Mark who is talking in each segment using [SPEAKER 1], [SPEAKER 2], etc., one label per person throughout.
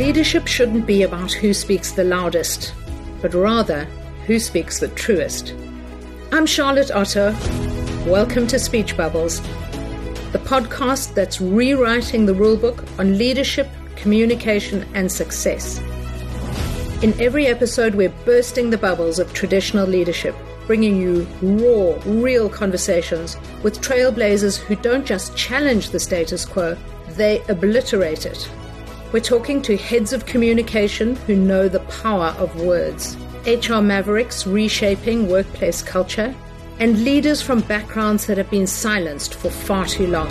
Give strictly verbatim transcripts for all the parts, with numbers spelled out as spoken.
[SPEAKER 1] Leadership shouldn't be about who speaks the loudest, but rather who speaks the truest. I'm Charlotte Otto. Welcome to Speech Bubbles, the podcast that's rewriting the rulebook on leadership, communication, and success. In every episode, we're bursting the bubbles of traditional leadership, bringing you raw, real conversations with trailblazers who don't just challenge the status quo, they obliterate it. We're talking to heads of communication who know the power of words, H R mavericks reshaping workplace culture, and leaders from backgrounds that have been silenced for far too long.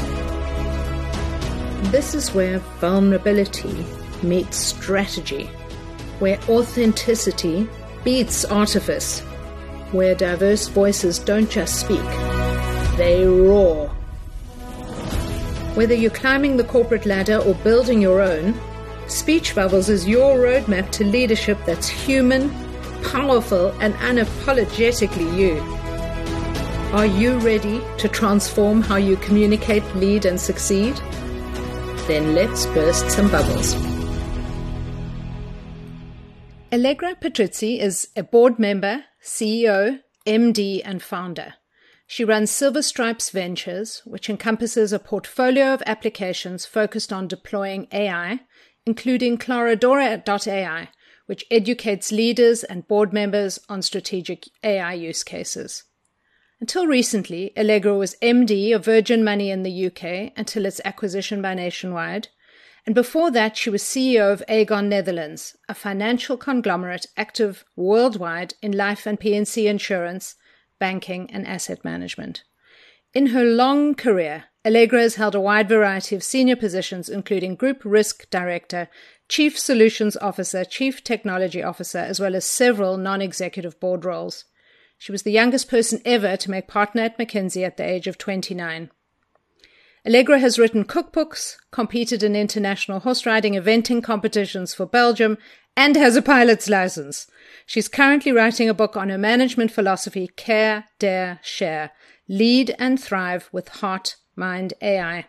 [SPEAKER 1] This is where vulnerability meets strategy, where authenticity beats artifice, where diverse voices don't just speak, they roar. Whether you're climbing the corporate ladder or building your own, Speech Bubbles is your roadmap to leadership that's human, powerful, and unapologetically you. Are you ready to transform how you communicate, lead, and succeed? Then let's burst some bubbles. Allegra Patrizzi is a board member, C E O, M D, and founder. She runs Silver Stripes Ventures, which encompasses a portfolio of applications focused on deploying A I, including Clarodora dot A I, which educates leaders and board members on strategic A I use cases. Until recently, Allegra was M D of Virgin Money in the U K until its acquisition by Nationwide, and before that she was C E O of Aegon Netherlands, a financial conglomerate active worldwide in life and P and C insurance, banking and asset management. In her long career, Allegra has held a wide variety of senior positions, including Group Risk Director, Chief Solutions Officer, Chief Technology Officer, as well as several non-executive board roles. She was the youngest person ever to make partner at McKinsey at the age of twenty-nine. Allegra has written cookbooks, competed in international horse riding eventing competitions for Belgium, and has a pilot's license. She's currently writing a book on her management philosophy, Care, Dare, Share, Lead and Thrive with Heart, Mind, A I.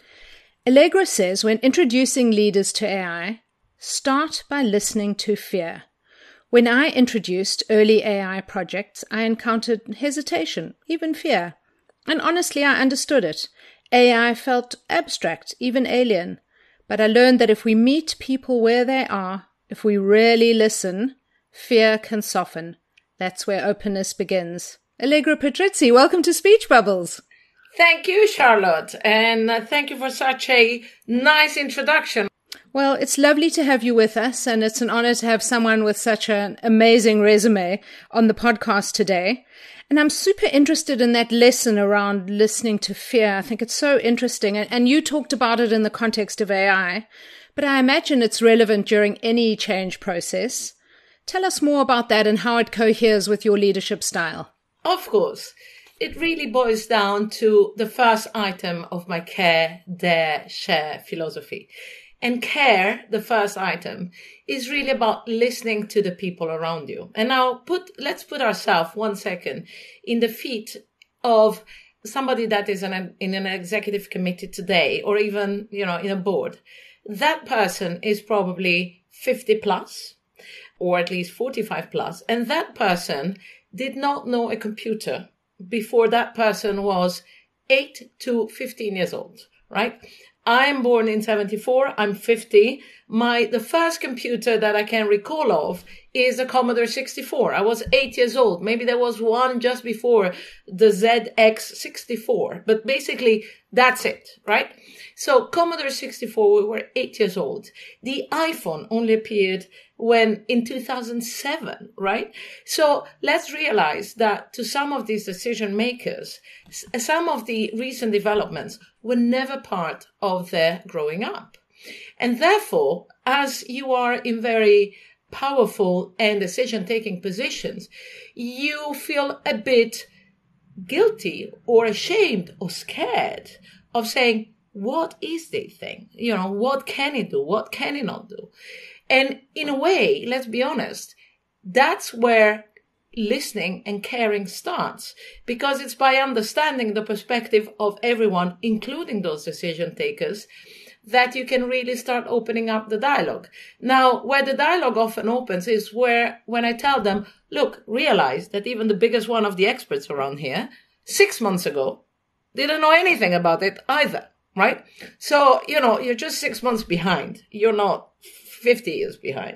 [SPEAKER 1] Allegra says when introducing leaders to A I, start by listening to fear. When I introduced early A I projects, I encountered hesitation, even fear. And honestly, I understood it. A I felt abstract, even alien. But I learned that if we meet people where they are, if we really listen, fear can soften. That's where openness begins. Allegra Patrizzi, welcome to Speech Bubbles.
[SPEAKER 2] Thank you, Charlotte, and uh, thank you for such a nice introduction.
[SPEAKER 1] Well, it's lovely to have you with us, and it's an honor to have someone with such an amazing resume on the podcast today. And I'm super interested in that lesson around listening to fear. I think it's so interesting, and, and you talked about it in the context of A I, but I imagine it's relevant during any change process. Tell us more about that and how it coheres with your leadership style.
[SPEAKER 2] Of course. It really boils down to the first item of my Care, Dare, Share philosophy. And care, the first item, is really about listening to the people around you. And now put, let's put ourselves one second in the feet of somebody that is in an, in an executive committee today, or even, you know, in a board. That person is probably fifty plus, or at least forty-five plus. And that person did not know a computer before that person was eight to fifteen years old, right? I'm born in seventy-four. I'm fifty. My, the first computer that I can recall of is a Commodore sixty-four. I was eight years old. Maybe there was one just before the Z X sixty-four, but basically that's it, right? So Commodore sixty-four, we were eight years old. The iPhone only appeared when in two thousand seven, right? So let's realize that to some of these decision makers, some of the recent developments were never part of their growing up. And therefore, as you are in very powerful and decision-taking positions, you feel a bit guilty or ashamed or scared of saying, what is this thing? You know, what can it do? What can it not do? And in a way, let's be honest, that's where listening and caring starts, because it's by understanding the perspective of everyone, including those decision takers, that you can really start opening up the dialogue. Now, where the dialogue often opens is where, when I tell them, look, realize that even the biggest one of the experts around here, six months ago, didn't know anything about it either, right? So, you know, you're just six months behind. You're not fifty years behind.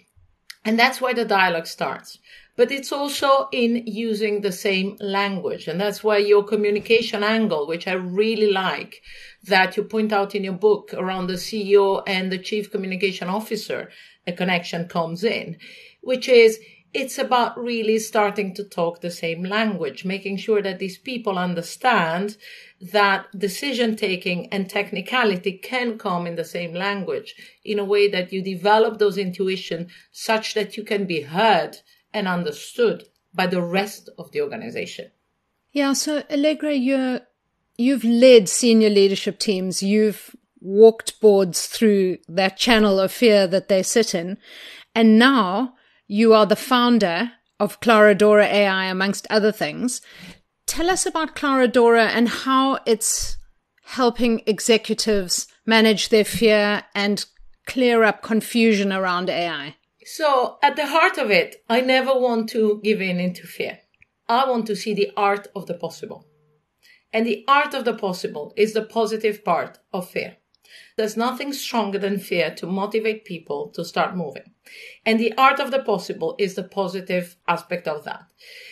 [SPEAKER 2] And that's where the dialogue starts. But it's also in using the same language. And that's where your communication angle, which I really like, that you point out in your book around the C E O and the chief communication officer, a connection comes in, which is it's about really starting to talk the same language, making sure that these people understand that decision-taking and technicality can come in the same language in a way that you develop those intuitions such that you can be heard and understood by the rest of the organization.
[SPEAKER 1] Yeah, so Allegra, you're, you've led senior leadership teams. You've walked boards through that channel of fear that they sit in. And now you are the founder of Clarodora A I, amongst other things. Tell us about Clarodora and how it's helping executives manage their fear and clear up confusion around A I.
[SPEAKER 2] So at the heart of it, I never want to give in into fear. I want to see the art of the possible. And the art of the possible is the positive part of fear. There's nothing stronger than fear to motivate people to start moving. And the art of the possible is the positive aspect of that.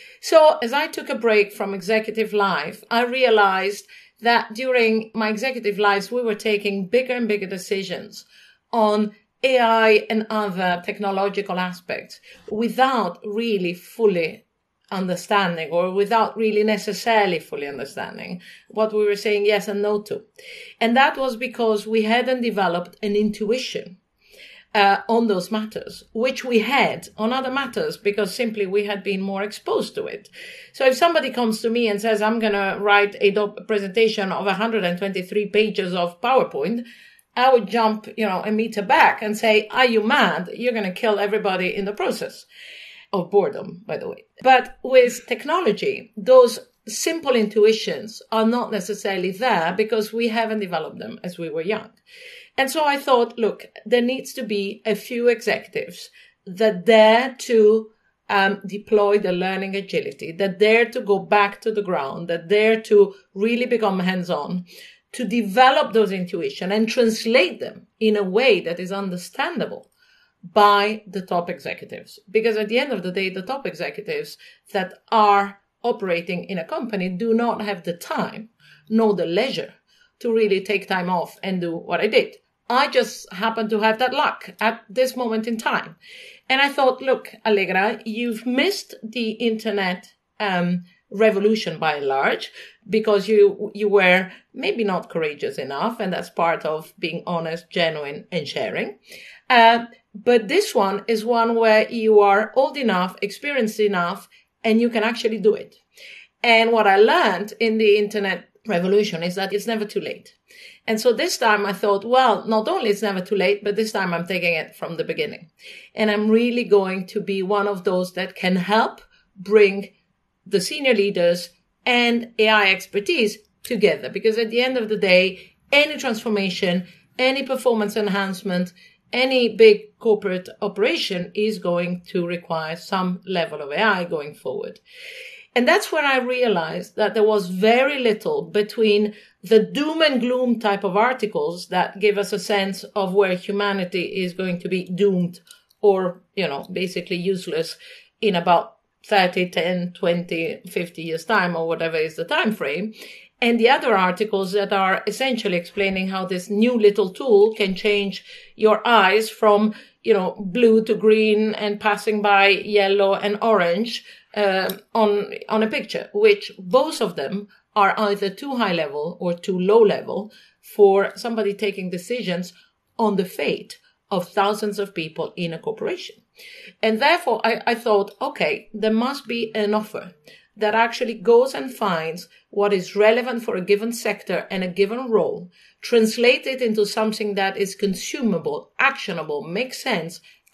[SPEAKER 2] So as I took a break from executive life, I realized that during my executive lives, we were taking bigger and bigger decisions on A I and other technological aspects without really fully understanding, or without really necessarily fully understanding what we were saying yes and no to. And that was because we hadn't developed an intuition uh, on those matters, which we had on other matters because simply we had been more exposed to it. So if somebody comes to me and says, I'm going to write a doc- presentation of one hundred twenty-three pages of PowerPoint, I would jump, you know, a meter back and say, are you mad? You're going to kill everybody in the process. Of boredom, by the way. But with technology, those simple intuitions are not necessarily there because we haven't developed them as we were young. And so I thought, look, there needs to be a few executives that dare to um, deploy the learning agility, that dare to go back to the ground, that dare to really become hands-on, to develop those intuitions and translate them in a way that is understandable by the top executives. Because at the end of the day, the top executives that are operating in a company do not have the time nor the leisure to really take time off and do what I did. I just happen to have that luck at this moment in time. And I thought, look, Allegra, you've missed the internet um, revolution by and large because you you were maybe not courageous enough, and that's part of being honest, genuine, and sharing. Uh, but this one is one where you are old enough, experienced enough, and you can actually do it. And what I learned in the internet revolution is that it's never too late. And so this time I thought, well, not only it's never too late, but this time I'm taking it from the beginning. And I'm really going to be one of those that can help bring the senior leaders and A I expertise together. Because at the end of the day, any transformation, any performance enhancement, any big corporate operation is going to require some level of A I going forward. And that's when I realized that there was very little between the doom and gloom type of articles that give us a sense of where humanity is going to be doomed or, you know, basically useless in about thirty, ten, twenty, fifty years time or whatever is the time frame. And the other articles that are essentially explaining how this new little tool can change your eyes from, you know, blue to green and passing by yellow and orange uh, on on a picture, which both of them are either too high level or too low level for somebody taking decisions on the fate of thousands of people in a corporation. And therefore, I, I thought, okay, there must be an offer that actually goes and finds what is relevant for a given sector and a given role, translate it into something that is consumable, actionable, makes sense,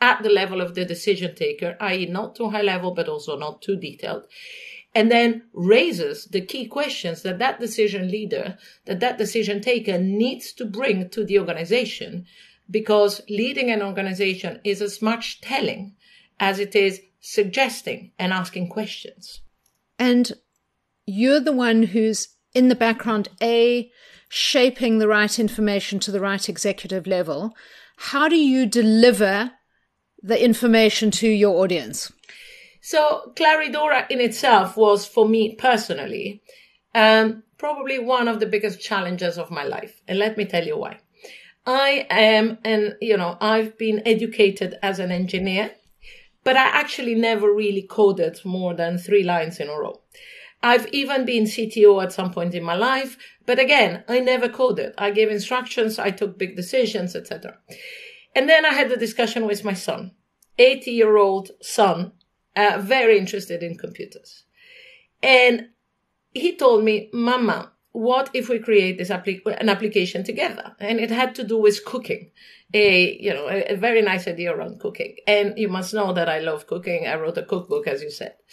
[SPEAKER 2] at the level of the decision taker, that is not too high level, but also not too detailed, and then raises the key questions that that decision leader, that that decision taker needs to bring to the organization, because leading an organization is as much telling as it is suggesting and asking questions.
[SPEAKER 1] And you're the one who's in the background, A, shaping the right information to the right executive level. How do you deliver the information to your audience?
[SPEAKER 2] So Claridora in itself was, for me personally, um, probably one of the biggest challenges of my life. And let me tell you why. I am, and you know, I've been educated as an engineer, but I actually never really coded more than three lines in a row. I've even been C T O at some point in my life, but again, I never coded. I gave instructions, I took big decisions, et cetera. And then I had a discussion with my son, eighty-year-old son, uh, very interested in computers. And he told me, Mama, what if we create this appli- an application together? And it had to do with cooking, a, you know, a, a very nice idea around cooking. And you must know that I love cooking. I wrote a cookbook, as you said.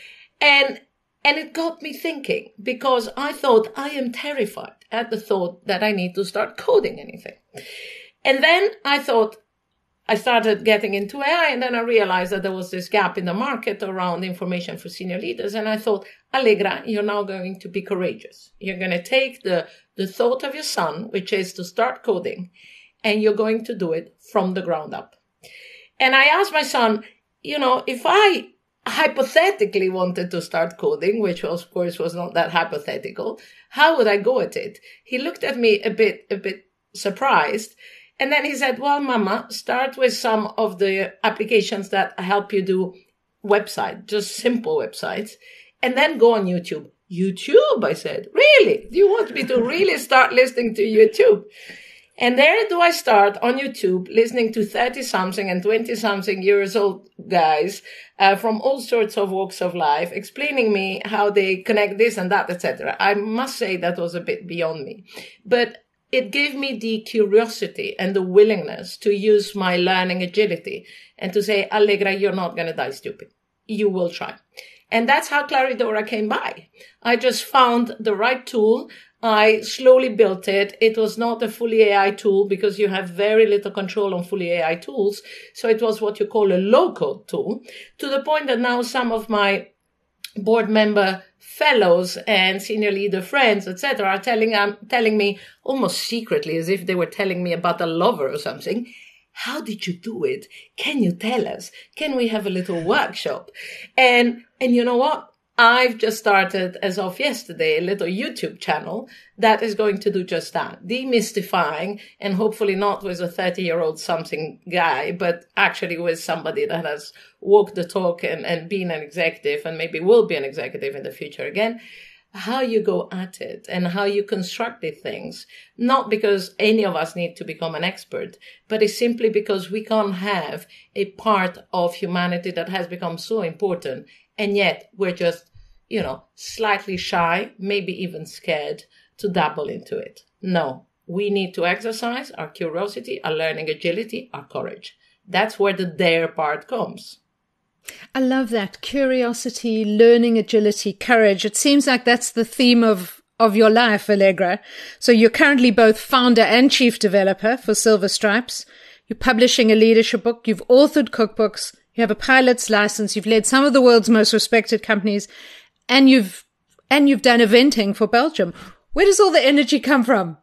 [SPEAKER 2] And And it got me thinking, because I thought, I am terrified at the thought that I need to start coding anything. And then I thought, I started getting into A I, and then I realized that there was this gap in the market around information for senior leaders. And I thought, Allegra, you're now going to be courageous. You're going to take the, the thought of your son, which is to start coding, and you're going to do it from the ground up. And I asked my son, you know, if I hypothetically wanted to start coding, which was, of course was not that hypothetical, how would I go at it? He looked at me a bit, a bit surprised. And then he said, well, Mama, start with some of the applications that help you do website, just simple websites, and then go on YouTube. YouTube, I said, really? Do you want me to really start listening to YouTube? And there do I start on YouTube listening to thirty-something and twenty-something years old guys uh, from all sorts of walks of life explaining me how they connect this and that, et cetera. I must say that was a bit beyond me. But it gave me the curiosity and the willingness to use my learning agility and to say, Allegra, you're not going to die stupid. You will try. And that's how Claridora came by. I just found the right tool. I slowly built it. It was not a fully A I tool because you have very little control on fully A I tools. So it was what you call a low-code tool, to the point that now some of my board member fellows and senior leader friends, et cetera, are telling, um, telling me almost secretly, as if they were telling me about a lover or something, how did you do it? Can you tell us? Can we have a little workshop? And, and you know what? I've just started, as of yesterday, a little YouTube channel that is going to do just that. Demystifying, and hopefully not with a thirty-year-old something guy, but actually with somebody that has walked the talk and, and been an executive and maybe will be an executive in the future again, how you go at it and how you construct the things. Not because any of us need to become an expert, but it's simply because we can't have a part of humanity that has become so important, and yet we're just, you know, slightly shy, maybe even scared to dabble into it. No, we need to exercise our curiosity, our learning agility, our courage. That's where the dare part comes.
[SPEAKER 1] I love that. Curiosity, learning agility, courage. It seems like that's the theme of, of your life, Allegra. So you're currently both founder and chief developer for Silver Stripes. You're publishing a leadership book. You've authored cookbooks. You have a pilot's license. You've led some of the world's most respected companies, and you've and you've done eventing for Belgium. Where does all the energy come from?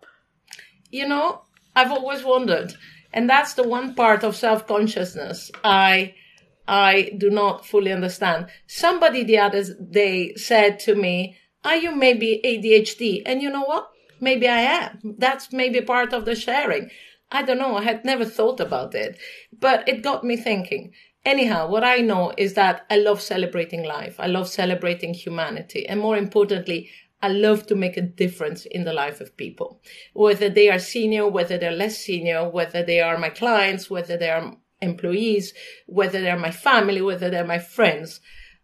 [SPEAKER 2] You know, I've always wondered, and that's the one part of self-consciousness I I do not fully understand. Somebody the other day said to me, "Are you maybe A D H D?" And you know what? Maybe I am. That's maybe part of the sharing. I don't know. I had never thought about it, but it got me thinking. Anyhow, what I know is that I love celebrating life. I love celebrating humanity. And more importantly, I love to make a difference in the life of people, whether they are senior, whether they're less senior, whether they are my clients, whether they are employees, whether they're my family, whether they're my friends.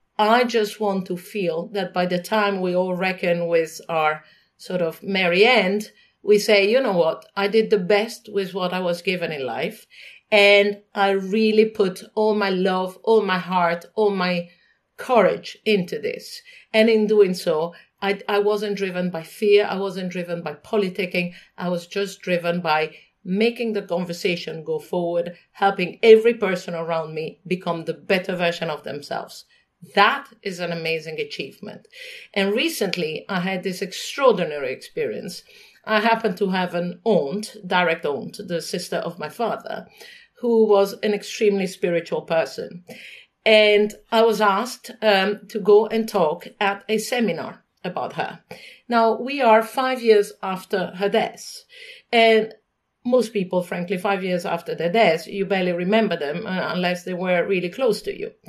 [SPEAKER 2] I just want to feel that by the time we all reckon with our sort of merry end, we say, you know what, I did the best with what I was given in life. And I really put all my love, all my heart, all my courage into this. And in doing so, I, I wasn't driven by fear. I wasn't driven by politicking. I was just driven by making the conversation go forward, helping every person around me become the better version of themselves. That is an amazing achievement. And recently, I had this extraordinary experience. I happened to have an aunt, direct aunt, the sister of my father, who was an extremely spiritual person. And I was asked um, to go and talk at a seminar about her. Now, we are five years after her death. And most people, frankly, five years after their death, you barely remember them uh, unless they were really close to you.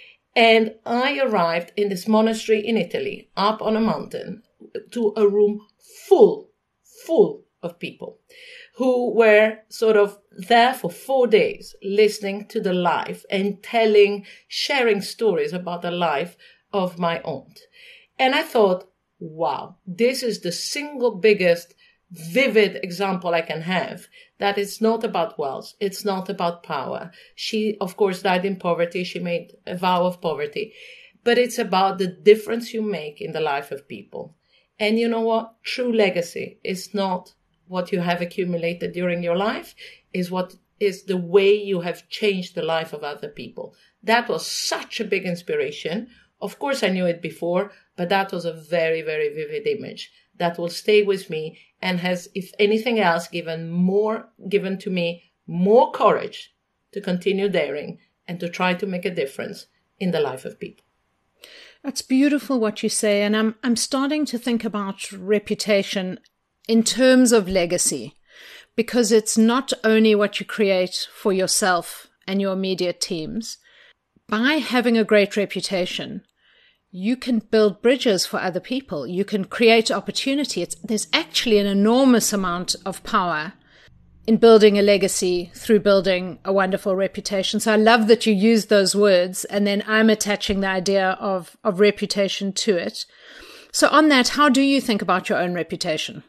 [SPEAKER 2] And I arrived in this monastery in Italy, up on a mountain, to a room full, full of people who were sort of there for four days, listening to the life and telling, sharing stories about the life of my aunt. And I thought, wow, this is the single biggest vivid example I can have that it's not about wealth. It's not about power. She, of course, died in poverty. She made a vow of poverty, but it's about the difference you make in the life of people. And you know what? True legacy is not what you have accumulated during your life, is what is the way you have changed the life of other people. That was such a big inspiration. Of course, I knew it before, but that was a very, very vivid image that will stay with me and has, if anything else, given more, given to me more courage to continue daring and to try to make a difference in the life of people.
[SPEAKER 1] That's beautiful what you say. And I'm, I'm starting to think about reputation in terms of legacy, because it's not only what you create for yourself and your immediate teams. By having a great reputation, you can build bridges for other people. You can create opportunity. It's, there's actually an enormous amount of power in building a legacy through building a wonderful reputation. So I love that you use those words, and then I'm attaching the idea of, of reputation to it. So on that, how do you think about your own reputation?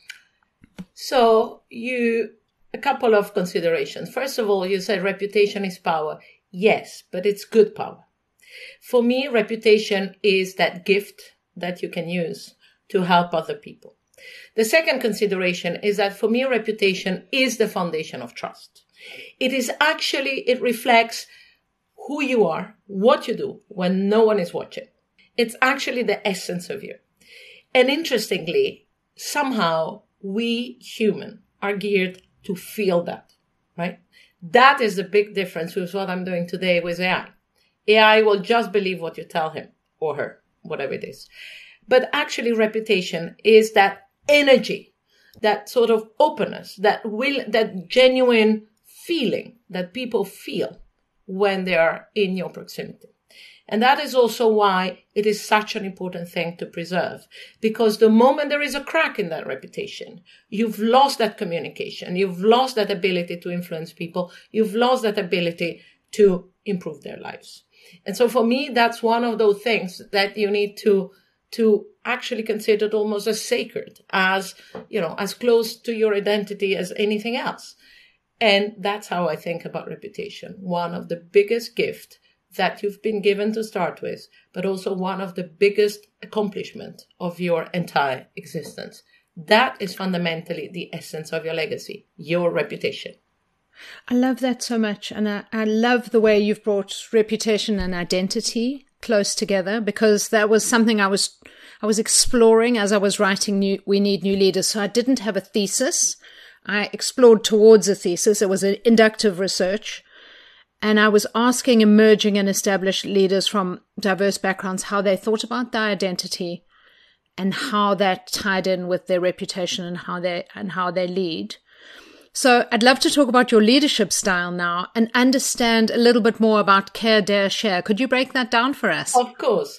[SPEAKER 2] So you, a couple of considerations. First of all, you said reputation is power. Yes, but it's good power. For me, reputation is that gift that you can use to help other people. The second consideration is that for me, reputation is the foundation of trust. It is actually, it reflects who you are, what you do when no one is watching. It's actually the essence of you. And interestingly, somehow we human are geared to feel that, right? That is the big difference with what I'm doing today with A I. A I will just believe what you tell him or her, whatever it is. But actually reputation is that energy, that sort of openness, that will, that genuine feeling that people feel when they are in your proximity. And that is also why it is such an important thing to preserve. Because the moment there is a crack in that reputation, you've lost that communication. You've lost that ability to influence people. You've lost that ability to improve their lives. And so for me, that's one of those things that you need to, to actually consider it almost as sacred, as, you know, as close to your identity as anything else. And that's how I think about reputation. One of the biggest gifts that you've been given to start with, but also one of the biggest accomplishments of your entire existence. That is fundamentally the essence of your legacy, your reputation.
[SPEAKER 1] I love that so much. And I, I love the way you've brought reputation and identity close together, because that was something I was I was exploring as I was writing new, We Need New Leaders. So I didn't have a thesis. I explored towards a thesis. It was an inductive research. And I was asking emerging and established leaders from diverse backgrounds how they thought about their identity and how that tied in with their reputation and how they and how they lead. So I'd love to talk about your leadership style now and understand a little bit more about Care, Dare, Share. Could you break that down for us?
[SPEAKER 2] Of course.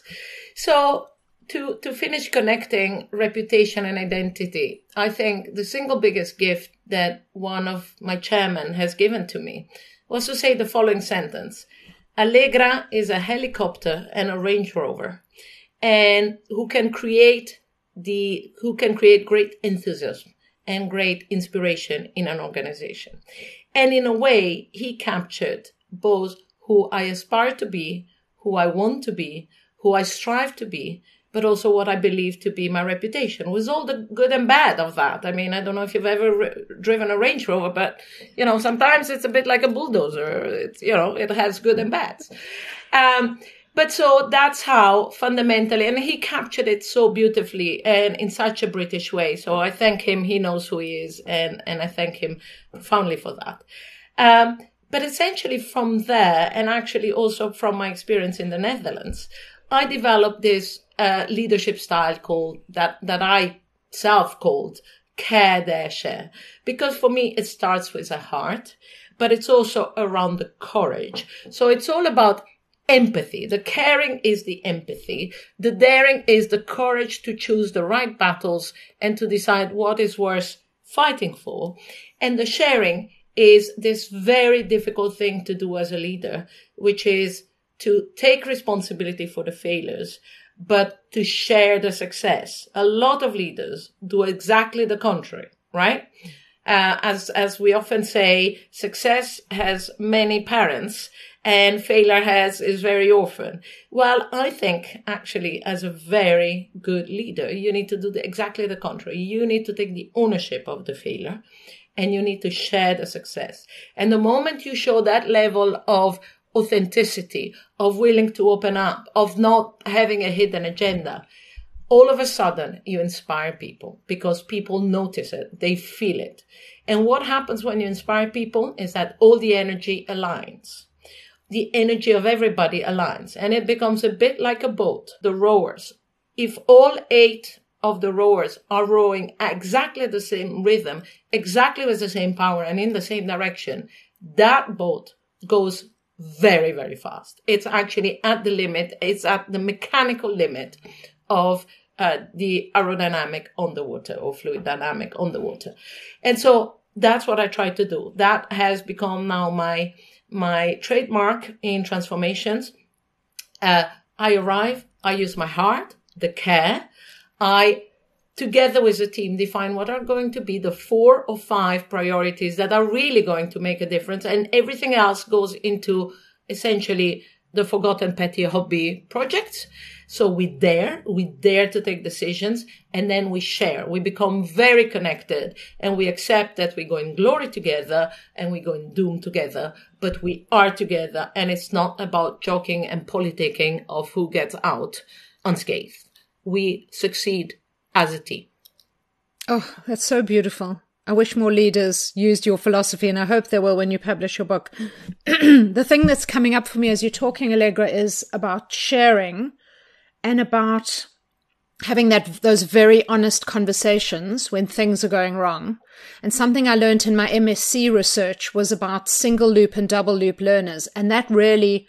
[SPEAKER 2] So to, to finish connecting reputation and identity, I think the single biggest gift that one of my chairmen has given to me was to say the following sentence. Allegra is a helicopter and a Range Rover, and who can create the, who can create great enthusiasm and great inspiration in an organization. And in a way, he captured both who I aspire to be, who I want to be, who I strive to be, but also what I believe to be my reputation, with all the good and bad of that. I mean, I don't know if you've ever re- driven a Range Rover, but, you know, sometimes it's a bit like a bulldozer. It's, you know, it has good and bads. Um, but so that's how fundamentally, and he captured it so beautifully and in such a British way. So I thank him. He knows who he is. And, and I thank him profoundly for that. Um, but essentially from there, and actually also from my experience in the Netherlands, I developed this uh, leadership style called that, that I self called care, dare, share. Because for me, it starts with the heart, but it's also around the courage. So it's all about empathy. The caring is the empathy. The daring is the courage to choose the right battles and to decide what is worth fighting for. And the sharing is this very difficult thing to do as a leader, which is to take responsibility for the failures, but to share the success. A lot of leaders do exactly the contrary, right? Uh, as, as we often say, success has many parents and failure has, is very orphan. Well, I think actually as a very good leader, you need to do the, exactly the contrary. You need to take the ownership of the failure and you need to share the success. And the moment you show that level of authenticity, of willing to open up, of not having a hidden agenda, all of a sudden you inspire people because people notice it, they feel it. And what happens when you inspire people is that all the energy aligns. The energy of everybody aligns and it becomes a bit like a boat, the rowers. If all eight of the rowers are rowing at exactly the same rhythm, exactly with the same power and in the same direction, that boat goes very, very fast. It's actually at the limit. It's at the mechanical limit of uh, the aerodynamic on the water or fluid dynamic on the water. And so that's what I try to do. That has become now my, my trademark in transformations. Uh, I arrive, I use my heart, the care. I, together with the team, define what are going to be the four or five priorities that are really going to make a difference. And everything else goes into essentially the forgotten petty hobby projects. So we dare, we dare to take decisions and then we share. We become very connected and we accept that we go in glory together and we go in doom together, but we are together and it's not about joking and politicking of who gets out unscathed. We succeed as a team.
[SPEAKER 1] Oh, that's so beautiful. I wish more leaders used your philosophy, and I hope they will when you publish your book. The thing that's coming up for me as you're talking, Allegra, is about sharing and about having that those very honest conversations when things are going wrong. And something I learned in my M S c research was about single loop and double loop learners, and that really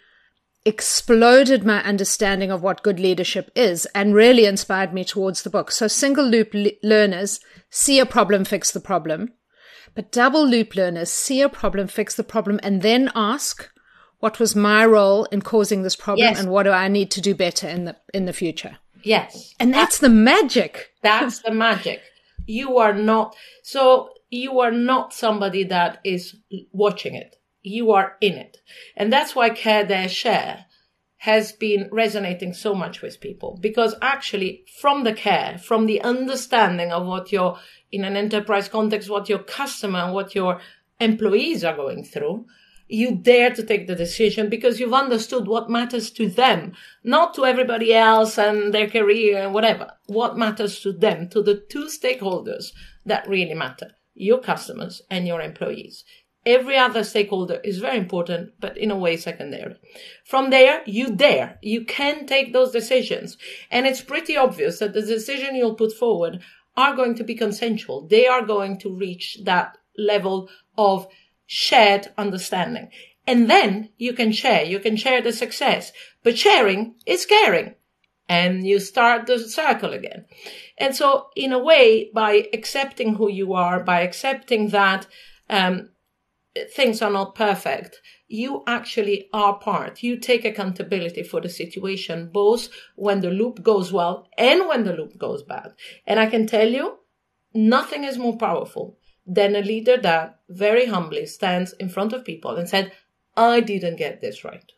[SPEAKER 1] exploded my understanding of what good leadership is and really inspired me towards the book. So single loop le- learners see a problem, fix the problem. But double loop learners see a problem, fix the problem, and then ask, what was my role in causing this problem yes. and what do I need to do better in the in the future?
[SPEAKER 2] Yes.
[SPEAKER 1] And that's, that's the magic.
[SPEAKER 2] That's the magic. You are not, so you are not somebody that is watching it. You are in it. And that's why Care, Dare, Share has been resonating so much with people, because actually from the care, from the understanding of what your, in an enterprise context, what your customer and what your employees are going through, you dare to take the decision because you've understood what matters to them, not to everybody else and their career and whatever. What matters to them, to the two stakeholders that really matter, your customers and your employees. Every other stakeholder is very important, but in a way secondary. From there, you dare. You can take those decisions. And it's pretty obvious that the decision you'll put forward are going to be consensual. They are going to reach that level of shared understanding. And then you can share. You can share the success. But sharing is caring. And you start the circle again. And so, in a way, by accepting who you are, by accepting that um things are not perfect, you actually are part. You take accountability for the situation, both when the loop goes well and when the loop goes bad. And I can tell you, nothing is more powerful than a leader that very humbly stands in front of people and said, I didn't get this right,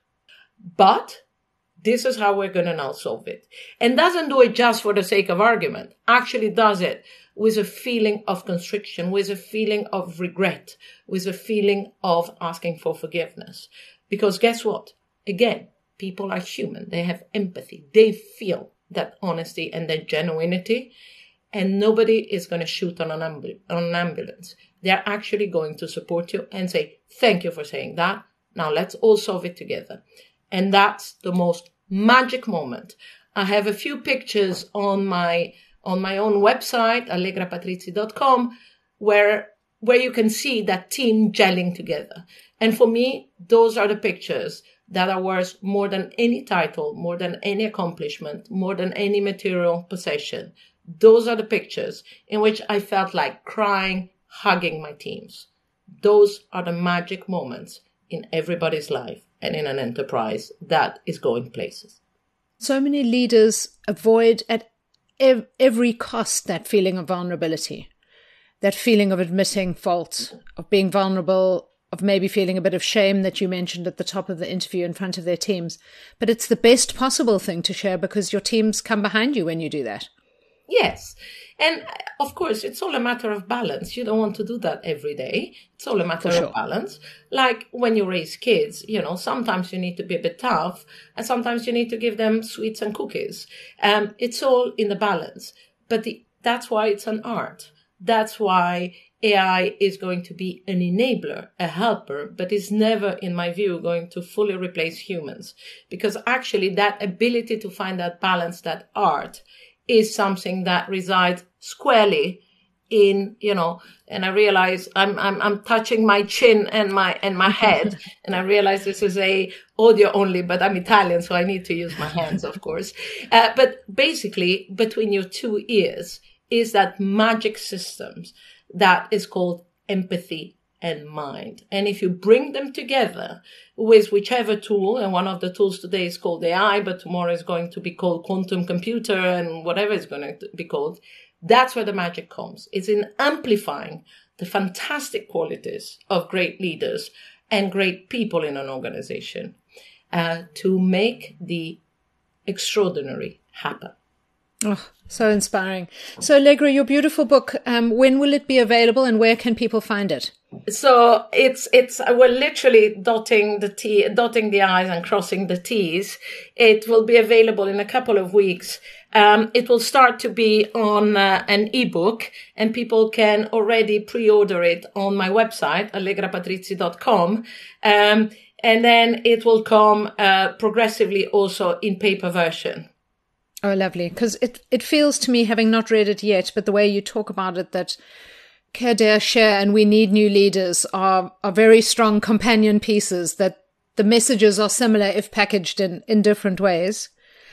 [SPEAKER 2] but this is how we're going to now solve it. And doesn't do it just for the sake of argument, actually does it with a feeling of constriction, with a feeling of regret, with a feeling of asking for forgiveness. Because guess what? Again, people are human. They have empathy. They feel that honesty and that genuinity. And nobody is going to shoot on an, ambul- on an ambulance. They're actually going to support you and say, thank you for saying that. Now let's all solve it together. And that's the most magic moment. I have a few pictures on my on my own website, allegra patrizzi dot com, where where you can see that team gelling together. And for me, those are the pictures that are worth more than any title, more than any accomplishment, more than any material possession. Those are the pictures in which I felt like crying, hugging my teams. Those are the magic moments in everybody's life and in an enterprise that is going places.
[SPEAKER 1] So many leaders avoid at ev- every cost that feeling of vulnerability, that feeling of admitting fault, of being vulnerable, of maybe feeling a bit of shame that you mentioned at the top of the interview in front of their teams. But it's the best possible thing to share because your teams come behind you when you do that.
[SPEAKER 2] Yes. And of course, it's all a matter of balance. You don't want to do that every day. It's all a matter
[SPEAKER 1] sure.
[SPEAKER 2] of balance. Like when you raise kids, you know, sometimes you need to be a bit tough and sometimes you need to give them sweets and cookies. Um, it's all in the balance. But the, that's why it's an art. That's why A I is going to be an enabler, a helper, but is never, in my view, going to fully replace humans. Because actually that ability to find that balance, that art, is something that resides squarely in, you know, and I realize I'm, I'm, I'm touching my chin and my, and my head. And I realize this is a audio only, but I'm Italian, so I need to use my hands, of course. Uh, but basically between your two ears is that magic systems that is called empathy and mind. And if you bring them together with whichever tool, and one of the tools today is called A I, but tomorrow is going to be called quantum computer and whatever it's going to be called, that's where the magic comes. It's in amplifying the fantastic qualities of great leaders and great people in an organization uh, to make the extraordinary happen.
[SPEAKER 1] Oh, so inspiring. So Allegra, your beautiful book, um, when will it be available and where can people find it?
[SPEAKER 2] So it's, it's, we're literally dotting the T, dotting the I's and crossing the T's. It will be available in a couple of weeks. Um, it will start to be on uh, an ebook and people can already pre-order it on my website, allegra patrizzi dot com. Um, and then it will come, uh, progressively also in paper version.
[SPEAKER 1] Oh, lovely. Because it, it feels to me, having not read it yet, but the way you talk about it, that Care, Dare, Share and We Need New Leaders are, are very strong companion pieces, that the messages are similar if packaged in, in different ways.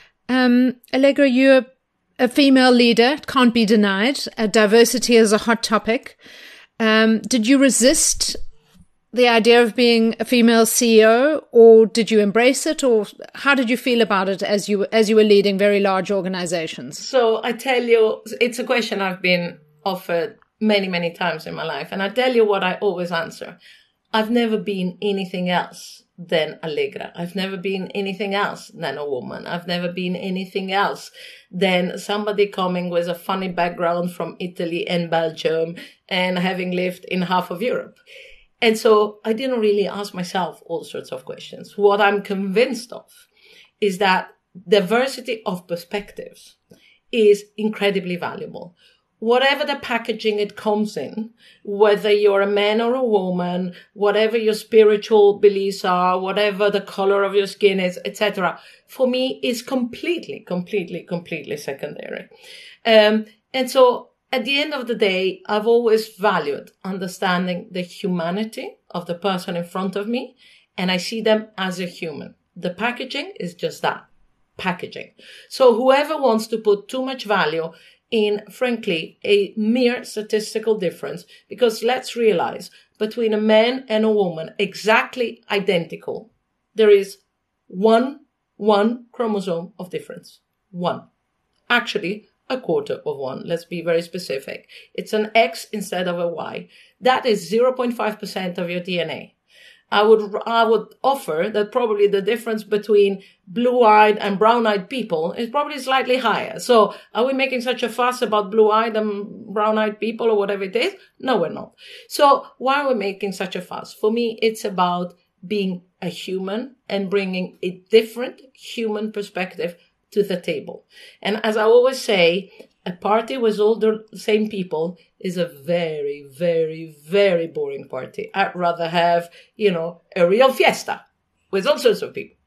[SPEAKER 1] Um, Allegra, you're a female leader. It can't be denied. Uh, diversity is a hot topic. Um, did you resist the idea of being a female C E O, or did you embrace it, or how did you feel about it as you as you were leading very large organizations?
[SPEAKER 2] So I tell you, it's a question I've been offered many, many times in my life. And I tell you what I always answer. I've never been anything else than Allegra. I've never been anything else than a woman. I've never been anything else than somebody coming with a funny background from Italy and Belgium and having lived in half of Europe. And so I didn't really ask myself all sorts of questions. What I'm convinced of is that diversity of perspectives is incredibly valuable. Whatever the packaging it comes in, whether you're a man or a woman, whatever your spiritual beliefs are, whatever the color of your skin is, et cetera, for me is completely, completely, completely secondary. Um, and so at the end of the day, I've always valued understanding the humanity of the person in front of me, and I see them as a human. The packaging is just that, packaging. So whoever wants to put too much value in, frankly, a mere statistical difference, because let's realize between a man and a woman exactly identical, there is one, one chromosome of difference. One. Actually, a quarter of one. Let's be very specific. It's an X instead of a Y. That is zero point five percent of your D N A. I would, I would offer that probably the difference between blue-eyed and brown-eyed people is probably slightly higher. So are we making such a fuss about blue-eyed and brown-eyed people or whatever it is? No, we're not. So why are we making such a fuss? For me, it's about being a human and bringing a different human perspective to the table. And as I always say, a party with all the same people is a very, very, very boring party. I'd rather have, you know, a real fiesta with all sorts of people.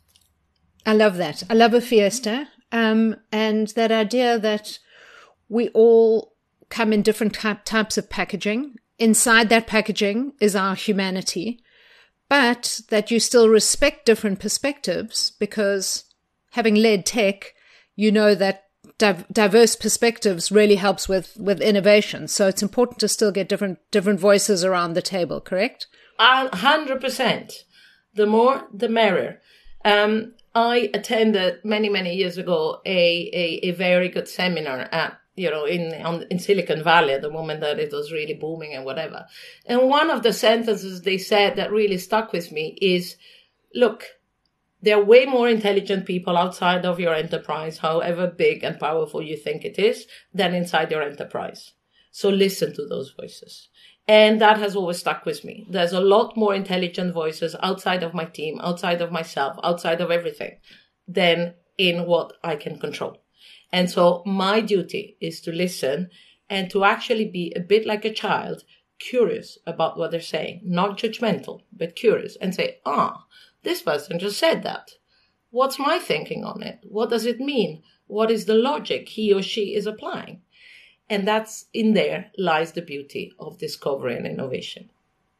[SPEAKER 1] I love that. I love a fiesta. Um, and that idea that we all come in different type, types of packaging. Inside that packaging is our humanity, but that you still respect different perspectives, because having led tech, you know that diverse perspectives really helps with, with innovation. So it's important to still get different different voices around the table, correct?
[SPEAKER 2] A hundred percent. The more, the merrier. Um, I attended many, many years ago a, a, a very good seminar at, you know, in, on, in Silicon Valley at the moment that it was really booming and whatever. And one of the sentences they said that really stuck with me is, look, there are way more intelligent people outside of your enterprise, however big and powerful you think it is, than inside your enterprise. So listen to those voices. And that has always stuck with me. There's a lot more intelligent voices outside of my team, outside of myself, outside of everything, than in what I can control. And so my duty is to listen and to actually be a bit like a child, curious about what they're saying, not judgmental, but curious, and say, ah, this person just said that. What's my thinking on it? What does it mean? What is the logic he or she is applying? And that's, in there lies the beauty of discovery and innovation.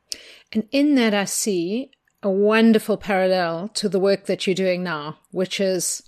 [SPEAKER 1] And in that I see a wonderful parallel to the work that you're doing now, which is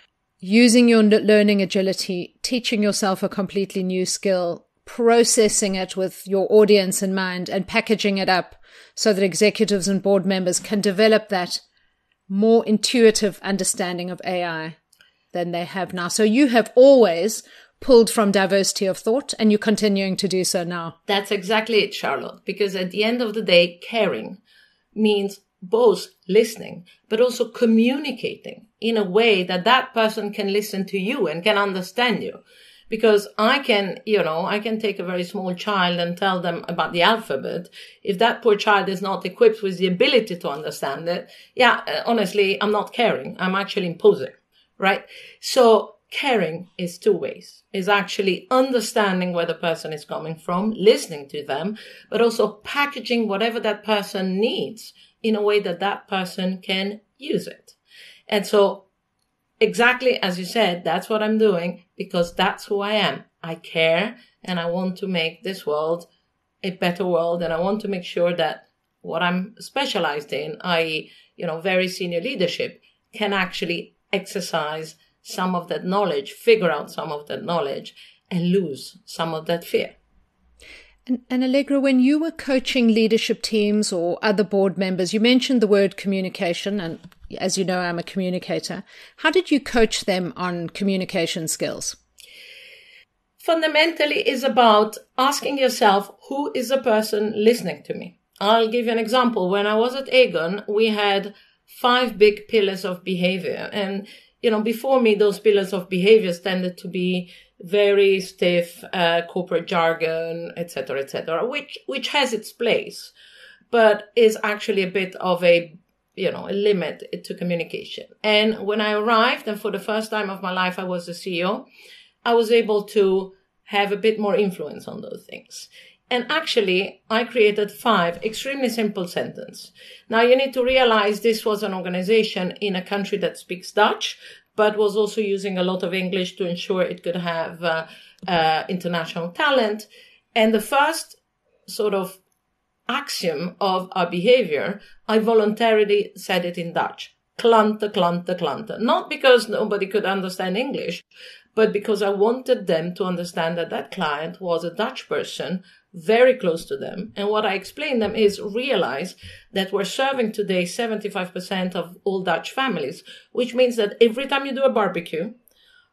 [SPEAKER 1] using your learning agility, teaching yourself a completely new skill, processing it with your audience in mind, and packaging it up so that executives and board members can develop that more intuitive understanding of A I than they have now. So you have always pulled from diversity of thought, and you're continuing to do so now.
[SPEAKER 2] That's exactly it, Charlotte, because at the end of the day, caring means both listening, but also communicating in a way that that person can listen to you and can understand you. Because I can, you know, I can take a very small child and tell them about the alphabet. If that poor child is not equipped with the ability to understand it, yeah, honestly, I'm not caring. I'm actually imposing, right? So caring is two ways. Is actually understanding where the person is coming from, listening to them, but also packaging whatever that person needs in a way that that person can use it. And so exactly as you said, that's what I'm doing, because that's who I am. I care, and I want to make this world a better world, and I want to make sure that what I'm specialized in, that is, you know, very senior leadership, can actually exercise some of that knowledge, figure out some of that knowledge, and lose some of that fear.
[SPEAKER 1] And, and Allegra, when you were coaching leadership teams or other board members, you mentioned the word communication, and as you know, I'm a communicator. How did you coach them on communication skills?
[SPEAKER 2] Fundamentally, is about asking yourself, who is the person listening to me? I'll give you an example. When I was at Aegon, we had five big pillars of behavior. And, you know, before me, those pillars of behaviors tended to be very stiff, uh, corporate jargon, et cetera, et cetera, which, which has its place, but is actually a bit of a, you know, a limit to communication. And when I arrived, and for the first time of my life, I was the C E O, I was able to have a bit more influence on those things. And actually, I created five extremely simple sentences. Now, you need to realize this was an organization in a country that speaks Dutch, but was also using a lot of English to ensure it could have uh, uh, international talent. And the first sort of axiom of our behavior, I voluntarily said it in Dutch. Klante, klante, klante. Not because nobody could understand English, but because I wanted them to understand that that client was a Dutch person, very close to them. And what I explained them is realize that we're serving today seventy-five percent of all Dutch families, which means that every time you do a barbecue,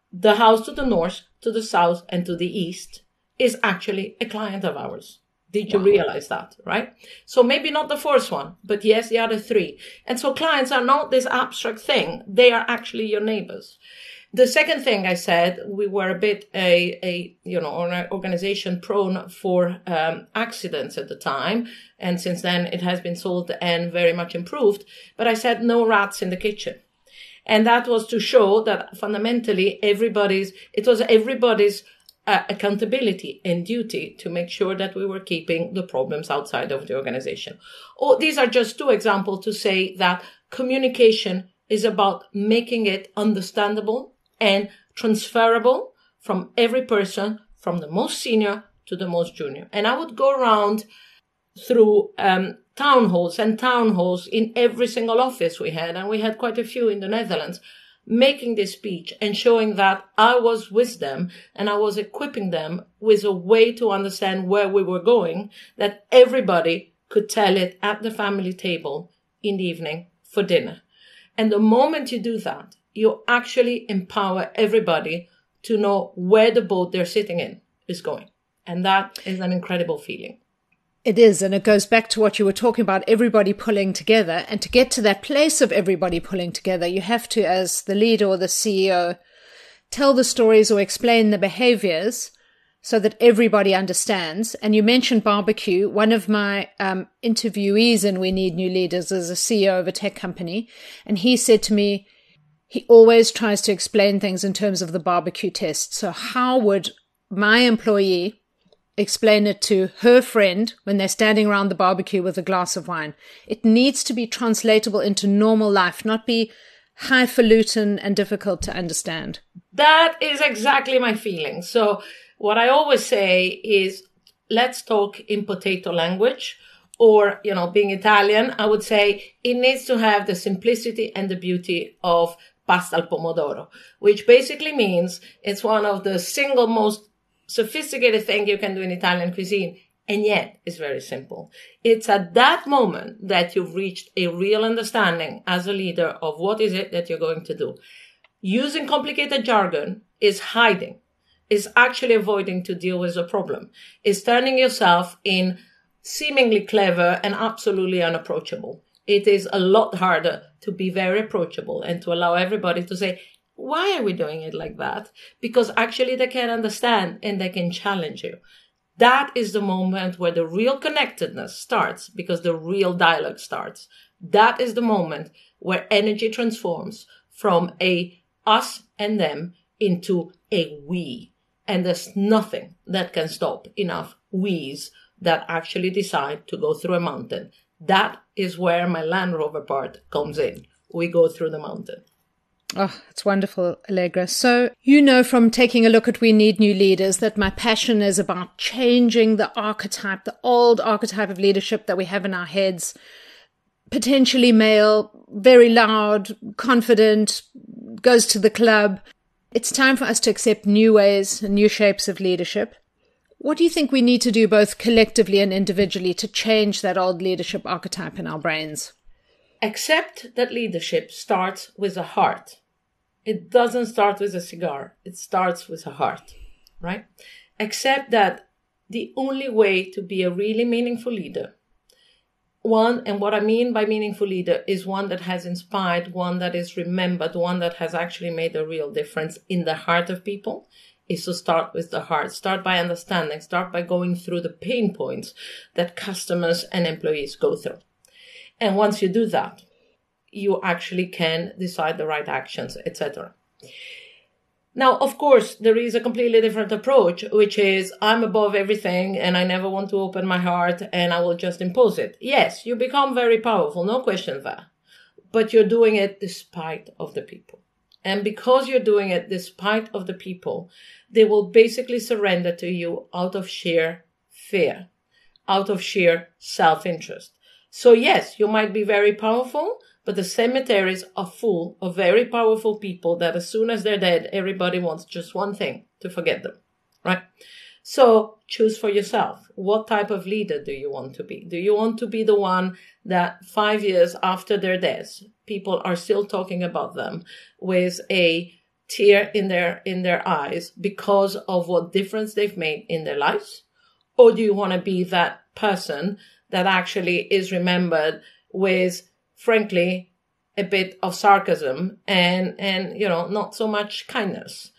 [SPEAKER 2] the house to the north, to the south, and to the east is actually a client of ours. Did you wow. realize that, right? So maybe not the first one, but yes, the other three. And so clients are not this abstract thing. They are actually your neighbors. The second thing I said, we were a bit a, a you know, an organization prone for um, accidents at the time. And since then it has been sold and very much improved. But I said no rats in the kitchen. And that was to show that fundamentally everybody's, it was everybody's uh, accountability and duty to make sure that we were keeping the problems outside of the organization. Oh, these are just two examples to say that communication is about making it understandable and transferable from every person, from the most senior to the most junior. And I would go around through um, town halls and town halls in every single office we had, and we had quite a few in the Netherlands, making this speech and showing that I was with them and I was equipping them with a way to understand where we were going, that everybody could tell it at the family table in the evening for dinner. And the moment you do that, you actually empower everybody to know where the boat they're sitting in is going. And that is an incredible feeling.
[SPEAKER 1] It is, and it goes back to what you were talking about, everybody pulling together. And to get to that place of everybody pulling together, you have to, as the leader or the C E O, tell the stories or explain the behaviors so that everybody understands. And you mentioned barbecue. One of my um, interviewees in We Need New Leaders is a C E O of a tech company, and he said to me, he always tries to explain things in terms of the barbecue test. So how would my employee explain it to her friend when they're standing around the barbecue with a glass of wine? It needs to be translatable into normal life, not be highfalutin and difficult to understand.
[SPEAKER 2] That is exactly my feeling. So what I always say is, let's talk in potato language. Or, you know, being Italian, I would say it needs to have the simplicity and the beauty of pasta al pomodoro, which basically means it's one of the single most sophisticated thing you can do in Italian cuisine, and yet it's very simple. It's at that moment that you've reached a real understanding as a leader of what is it that you're going to do. Using complicated jargon is hiding, is actually avoiding to deal with the problem, is turning yourself in seemingly clever and absolutely unapproachable. It is a lot harder to be very approachable and to allow everybody to say, why are we doing it like that? Because actually they can understand and they can challenge you. That is the moment where the real connectedness starts, because the real dialogue starts. That is the moment where energy transforms from a us and them into a we. And there's nothing that can stop enough we's that actually decide to go through a mountain. That is where my Land Rover part comes in. We go through the mountain.
[SPEAKER 1] Oh, it's wonderful, Allegra. So you know from taking a look at We Need New Leaders that my passion is about changing the archetype, the old archetype of leadership that we have in our heads. Potentially male, very loud, confident, goes to the club. It's time for us to accept new ways and new shapes of leadership. What do you think we need to do both collectively and individually to change that old leadership archetype in our brains?
[SPEAKER 2] Accept that leadership starts with a heart. It doesn't start with a cigar. It starts with a heart, right? Accept that the only way to be a really meaningful leader, one, and what I mean by meaningful leader is one that has inspired, one that is remembered, one that has actually made a real difference in the heart of people, is to start with the heart. Start by understanding. Start by going through the pain points that customers and employees go through. And once you do that, you actually can decide the right actions, et cetera. Now, of course, there is a completely different approach, which is I'm above everything and I never want to open my heart and I will just impose it. Yes, you become very powerful, no question there. But you're doing it despite of the people. And because you're doing it despite of the people, they will basically surrender to you out of sheer fear, out of sheer self-interest. So yes, you might be very powerful, but the cemeteries are full of very powerful people that as soon as they're dead, everybody wants just one thing, to forget them, right? So choose for yourself. What type of leader do you want to be? Do you want to be the one that five years after their deaths, people are still talking about them with a tear in their in their eyes because of what difference they've made in their lives? Or do you want to be that person that actually is remembered with, frankly, a bit of sarcasm and, and, you know, not so much kindness?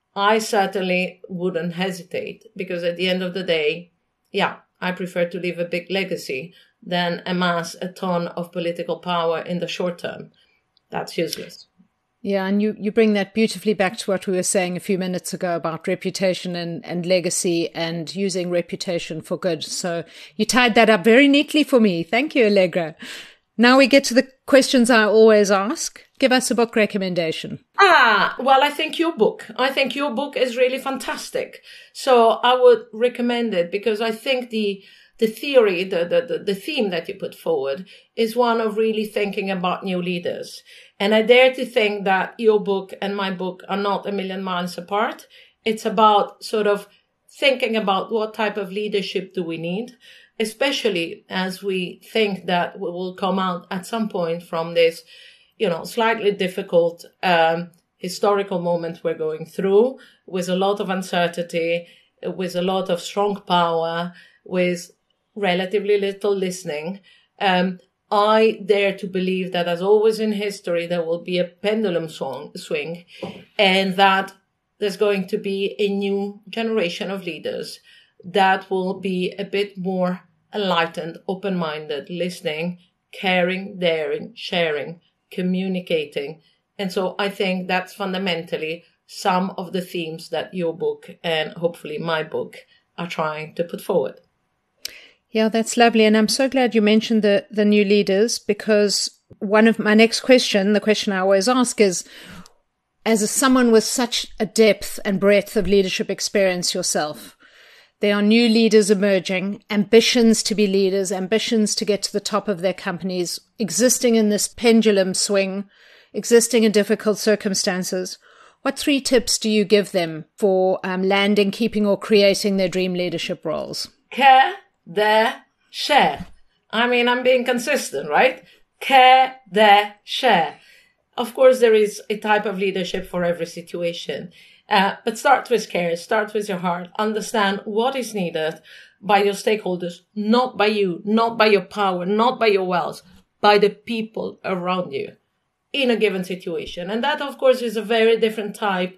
[SPEAKER 2] I certainly wouldn't hesitate, because at the end of the day, yeah, I prefer to leave a big legacy than amass a ton of political power in the short term. That's useless.
[SPEAKER 1] Yeah, and you, you bring that beautifully back to what we were saying a few minutes ago about reputation and, and legacy and using reputation for good. So you tied that up very neatly for me. Thank you, Allegra. Now we get to the questions I always ask. Give us a book recommendation.
[SPEAKER 2] Ah, well, I think your book. I think your book is really fantastic. So I would recommend it, because I think the the theory, the, the, the theme that you put forward is one of really thinking about new leaders. And I dare to think that your book and my book are not a million miles apart. It's about sort of thinking about what type of leadership do we need, especially as we think that we will come out at some point from this, you know, slightly difficult um, historical moment we're going through, with a lot of uncertainty, with a lot of strong power, with relatively little listening. Um, I dare to believe that, as always in history, there will be a pendulum swing, swing, and that there's going to be a new generation of leaders that will be a bit more enlightened, open-minded, listening, caring, daring, sharing, communicating. And so I think that's fundamentally some of the themes that your book and hopefully my book are trying to put forward.
[SPEAKER 1] Yeah, that's lovely. And I'm so glad you mentioned the, the new leaders, because one of my next question, the question I always ask is, as a, someone with such a depth and breadth of leadership experience yourself, there are new leaders emerging, ambitions to be leaders, ambitions to get to the top of their companies, existing in this pendulum swing, existing in difficult circumstances. What three tips do you give them for um, landing, keeping, or creating their dream leadership roles?
[SPEAKER 2] Care, dare, share. I mean, I'm being consistent, right? Care, dare, share. Of course, there is a type of leadership for every situation. Uh, but start with care, start with your heart. Understand what is needed by your stakeholders, not by you, not by your power, not by your wealth, by the people around you in a given situation. And that, of course, is a very different type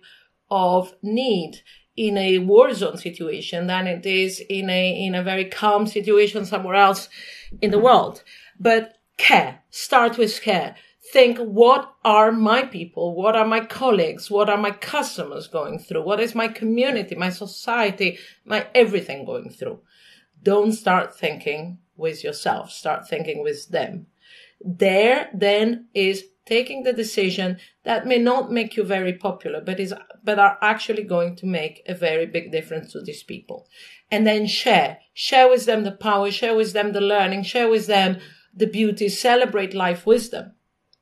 [SPEAKER 2] of need in a war zone situation than it is in a in a very calm situation somewhere else in the world. But care, start with care. Think, what are my people? What are my colleagues? What are my customers going through? What is my community, my society, my everything going through? Don't start thinking with yourself. Start thinking with them. There then is taking the decision that may not make you very popular, but is but are actually going to make a very big difference to these people. And then share. Share with them the power, share with them the learning, share with them the beauty, celebrate life with them.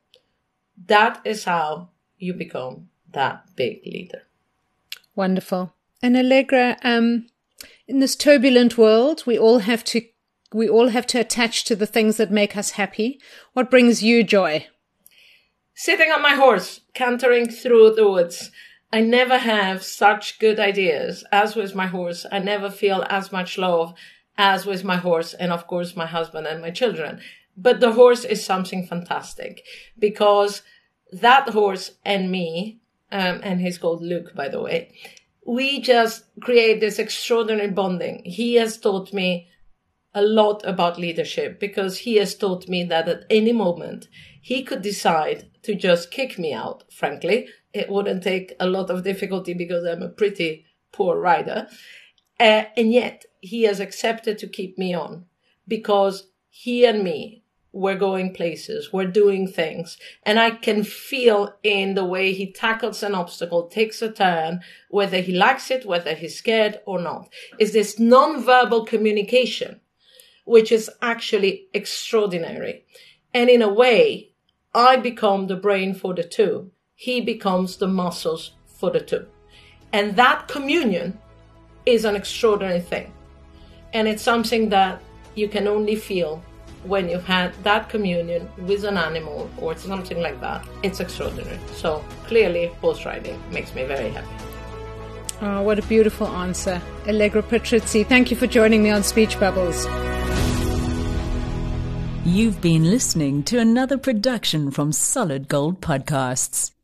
[SPEAKER 2] That is how you become that big leader.
[SPEAKER 1] Wonderful. And Allegra, um, in this turbulent world, we all have to we all have to attach to the things that make us happy. What brings you joy?
[SPEAKER 2] Sitting on my horse, cantering through the woods. I never have such good ideas as with my horse. I never feel as much love as with my horse, and of course my husband and my children. But the horse is something fantastic, because that horse and me, um, and he's called Luke, by the way, we just create this extraordinary bonding. He has taught me a lot about leadership, because he has taught me that at any moment he could decide to just kick me out. Frankly, it wouldn't take a lot of difficulty because I'm a pretty poor rider. Uh, and yet he has accepted to keep me on, because he and me, we're going places, we're doing things. And I can feel in the way he tackles an obstacle, takes a turn, whether he likes it, whether he's scared or not, is this non-verbal communication, which is actually extraordinary. And in a way, I become the brain for the two. He becomes the muscles for the two. And that communion is an extraordinary thing. And it's something that you can only feel when you've had that communion with an animal or something like that, it's extraordinary. So clearly, horse riding makes me very happy.
[SPEAKER 1] Oh, what a beautiful answer. Allegra Patrizzi, thank you for joining me on Speech Bubbles.
[SPEAKER 3] You've been listening to another production from Solid Gold Podcasts.